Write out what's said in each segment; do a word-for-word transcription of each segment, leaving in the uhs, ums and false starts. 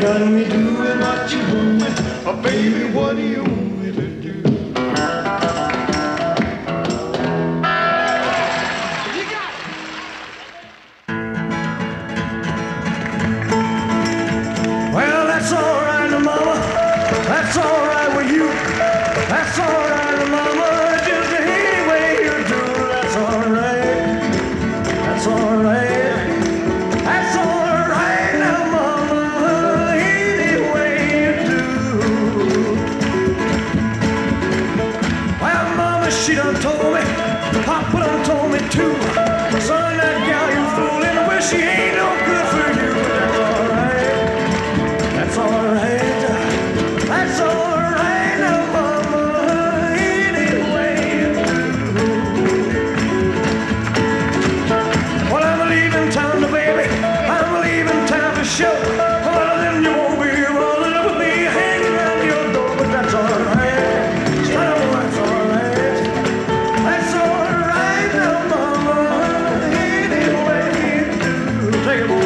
got me doing what you want me. Oh, baby, what do you want me to do? Well, that's all right, mama. That's all right with you. That's all right, mama. Just any way you do. That's all right. That's all right. That's all right now, mama. Any way you do. Well, mama, she done told me. Papa done told me too. Son, that gal you fooling. Well, she ain't no good for you. That's all right. That's all right. That's all right now, mama. Any way you do. Well, I'm leaving town, baby. I'm leaving town for sure. Well, then you won't be rolling with me hanging around your door, but that's all right. Oh, that's all right. That's all right now, mama. Any way you do. Take it, boy.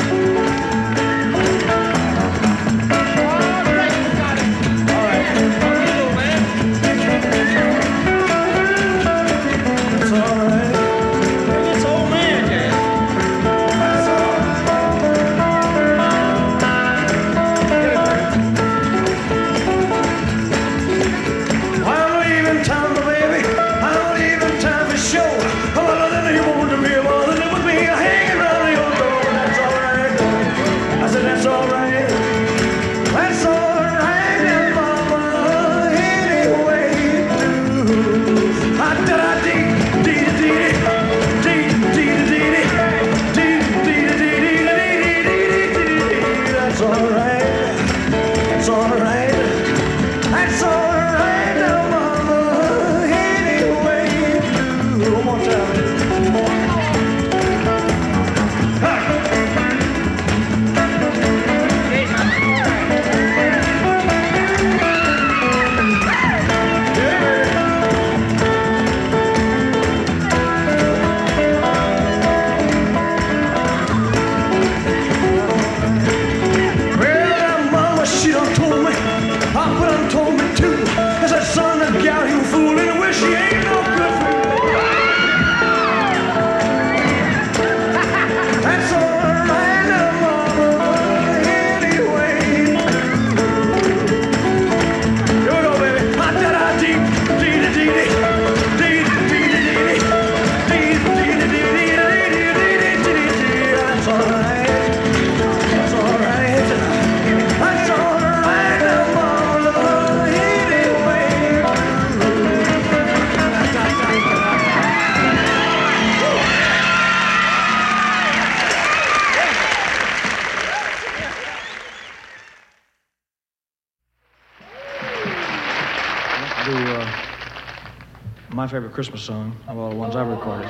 My favorite Christmas song of all the ones I've recorded.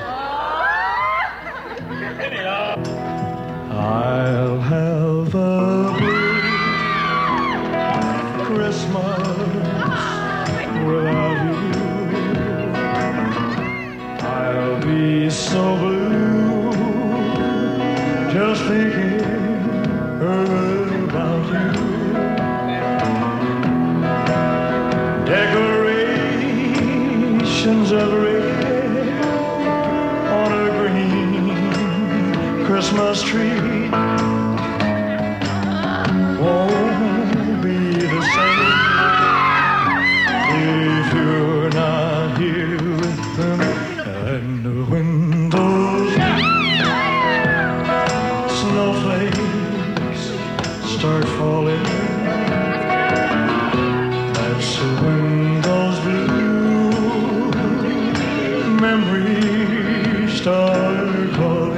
I'll have a blue Christmas without you. I'll be so blue just thinking about you. Decorations of red on a green Christmas tree won't be the same if you're not here with them. And when those snowflakes start falling, that's when those blue memories start calling.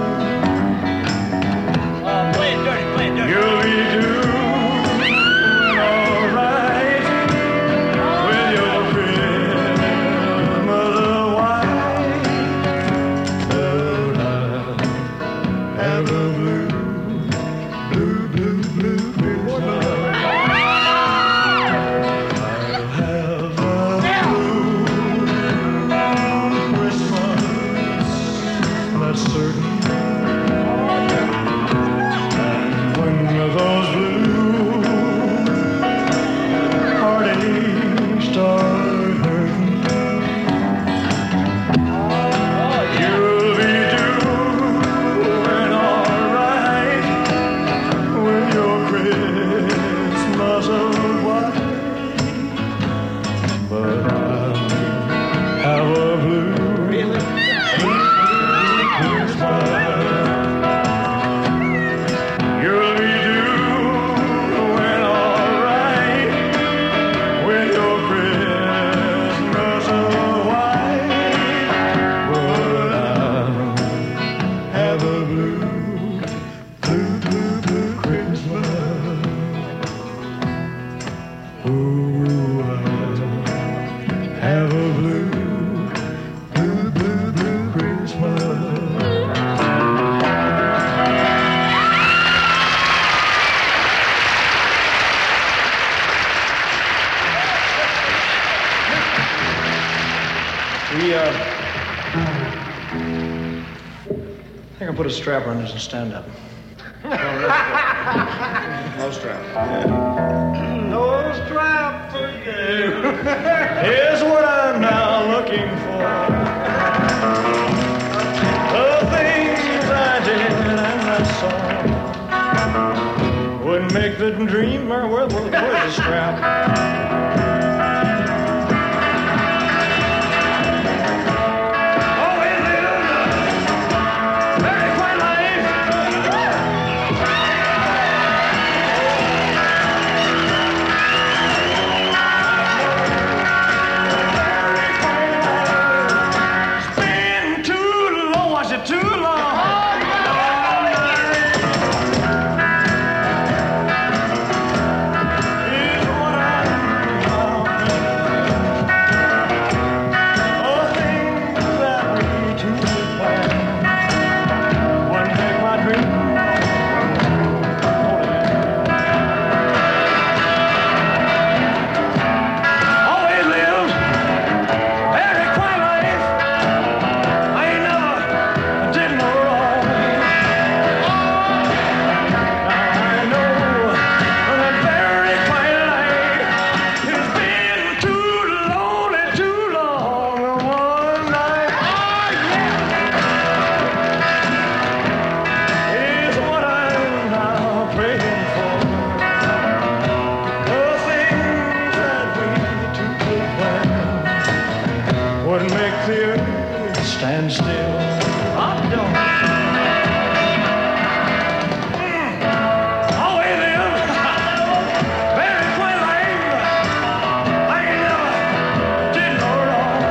You'll be doing all right with your grandmother white. But I'll have a blue, blue, blue, blue Christmas. I'll have a blue Christmas, that's certain. Those Christmas of white, but I have a blue really? Christmas. You'll be doing all right with your Christmas of white, but I have a blue, blue, blue, blue Christmas. Ooh, I have a blue, blue, blue, blue Christmas. We, uh, I think I'll put a strap on this and stand up. No strap. No strap for you. Here's what I'm now looking for. The things I did and I saw would make the dream, or where, where's the strap? Stand still. I don't. Mm. Always live. Very quaint life. I ain't never did no wrong.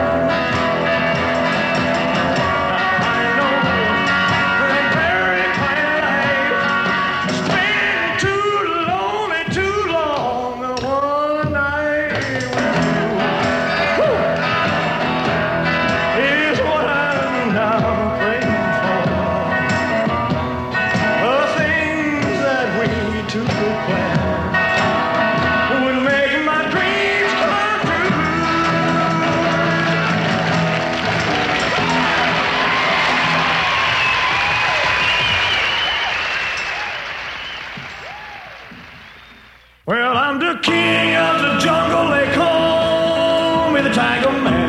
I know a very quaint life. It's been too lonely, too long. One night with you. Woo. Here's what I'm now praying for. The things that we two could plan would make my dreams come true. Well, I'm the king of the jungle. They call me the Tiger Man.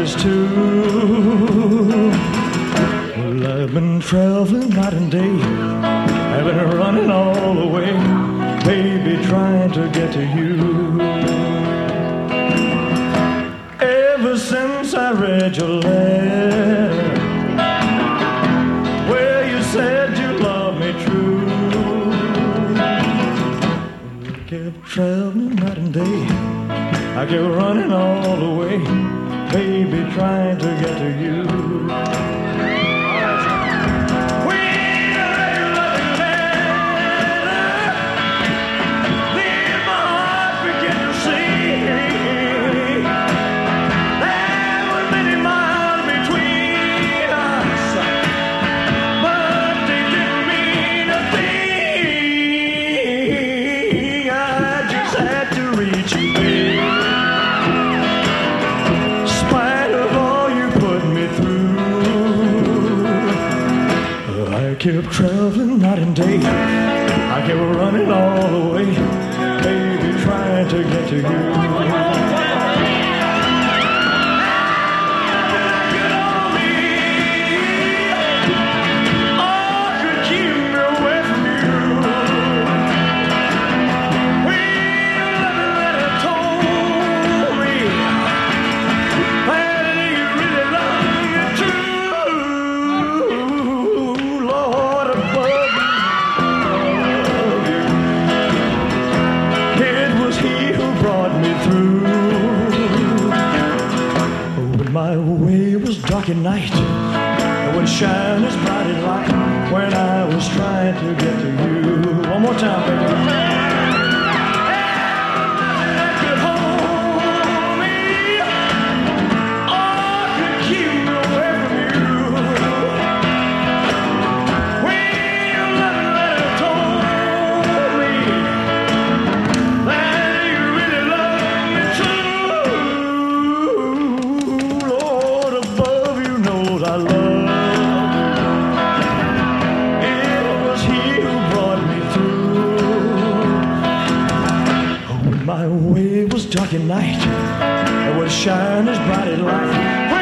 is too. Well, I've been traveling night and day, I've been running all the way, baby, trying to get to you. Ever since I read your letter, where you said you loved me true, I kept traveling night and day, I kept running all the way, baby, trying to get to you. I kept traveling night and day, I kept running all the way, baby, trying to get to you. My way was dark at night, it would shine as bright as light when I was trying to get to you. One more time, baby. I love you. It was he who brought me through. Oh, my way was dark at night, it would shine as bright as light.